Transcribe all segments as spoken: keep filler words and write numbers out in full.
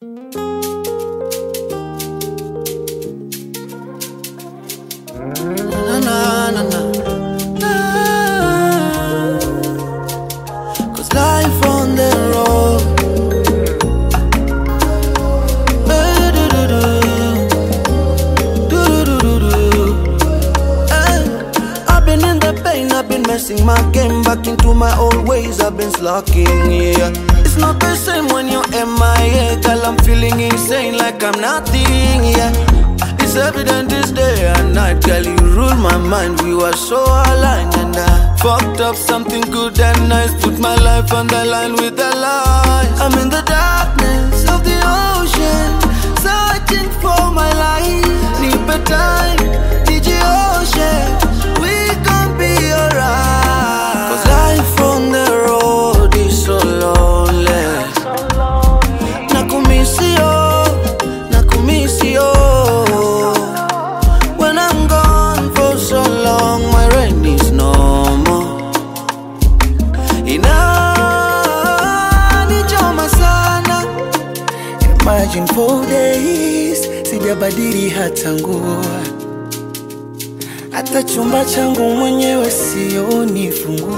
Na na na na. Cause life on the road. I've been in the pain, I've been messing my game back into my old ways, I've been slacking, yeah. It's not the same when you're M I A, girl, I'm feeling insane like I'm nothing, yeah. It's evident this day and night, girl, you rule my mind, we were so aligned. And I fucked up something good and nice, put my life on the line with the lies. I'm in the darkness of the ocean, searching for my life. Need better time, need you ocean, we gon' be alright. Cause life on the road is so lonely. Nakumisi yo, nakumisi yo. When I'm gone for so long, my rain is no more. Inanijoma sana. Imagine four days sijabadili hata nguo, hata chumba changu mwenyewe sioni funguo.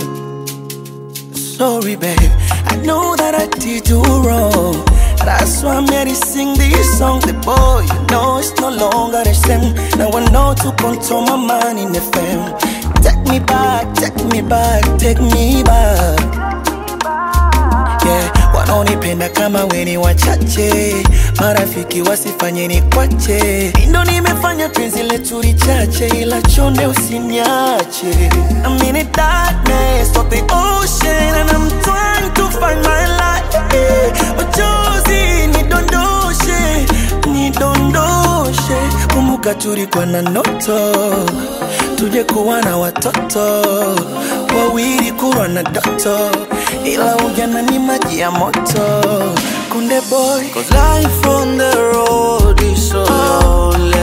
Sorry babe, I know that I did you wrong. That's why I'm here to sing this song. The boy, you know it's no longer the same. Now I know to control my mind in the fame. Take me back, take me back, take me back. Yeah, wanaonipenda kama weni wachache, marafiki wasifanye ni kwache. Ndo nimefanya penzi letu lichache, ila chonde usiniache. I'm in the darkness of the ocean and I'm trying to find my light, yeah. Machozi nidondoshe, nidondoshe. Kumbuka tulikuwa na ndoto, tuje kuwa na watoto wawili, kuwa na doto, ila ujana ni maji ya moto. Kunde boy, cause life on the road is so lonely.